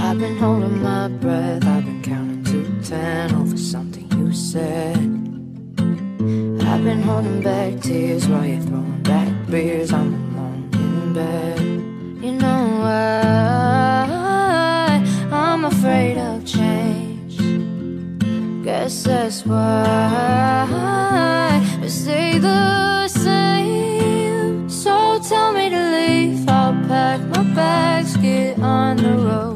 I've been holding my breath, I've been counting to 10 over something you said. I've been holding back tears while you're throwing back beers. I'm alone in bed. You know why I'm afraid of change. Guess that's why we stay the same. So tell me to leave, I'll pack my bags, get on the road.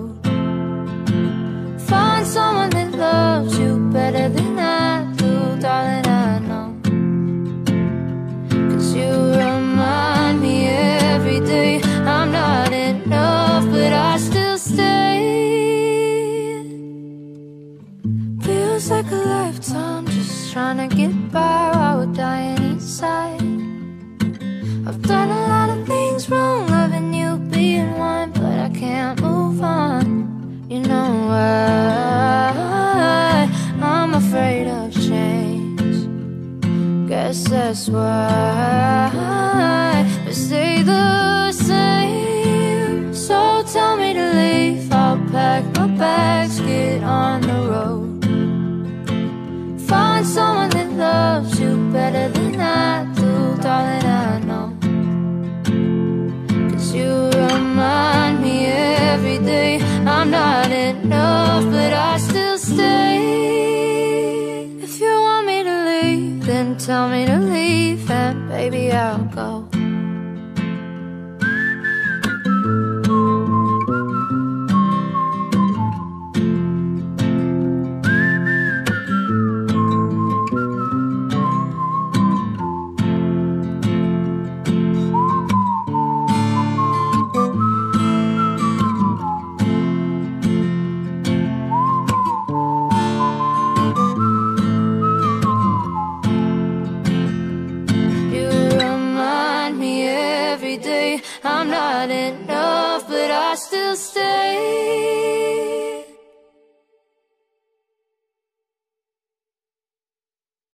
Find someone that loves you better than I do, darling, I know. 'Cause you remind me every day I'm not enough, but I still stay. Feels like a lifetime just trying to get by while we're dying inside. I've done a lot of things wrong, loving you being one, but I can't move on. You know why I'm afraid of change. Guess that's why we stay the same. So tell me to leave, I'll pack my bags, get on the road. Find someone that loves you better than I do, darling, I know. 'Cause you remind me every day I'm not enough, but I still stay. If you want me to leave, then tell me to leave, and baby I'll go. I'm not enough, but I still stay.